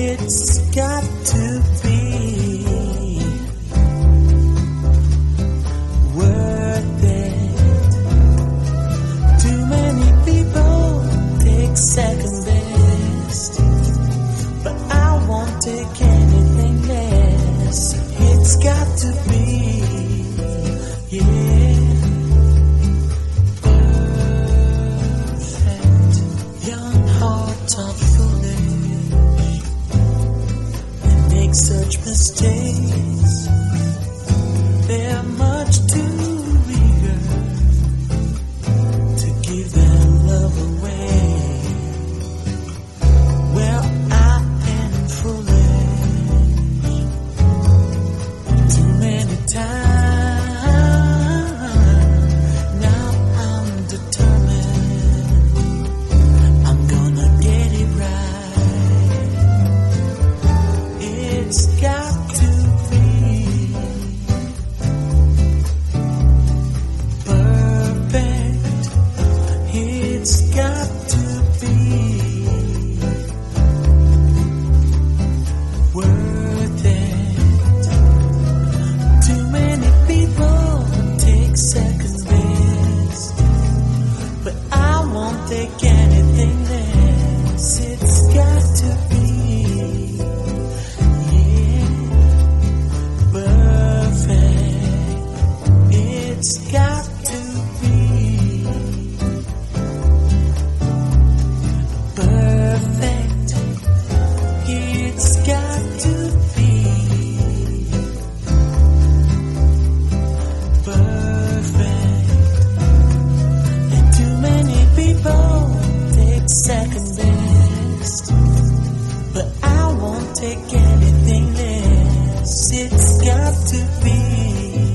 It's got to be worth it. Too many people take second best, but I won't take anything less. It's got to be, yeah, perfect. Young hearts are foolish and make such mistakes. They're much too eager to give their love away. Well, I am foolish too many times. Now I'm determined I'm gonna get it right. It's got to be perfect. It's got to be worth it. Too many people take second best, but I won't take anything less. It's got to be, yeah, perfect. It's got to be perfect. It's got to be perfect. And too many people take second best, but I won't take anything less. It's got to be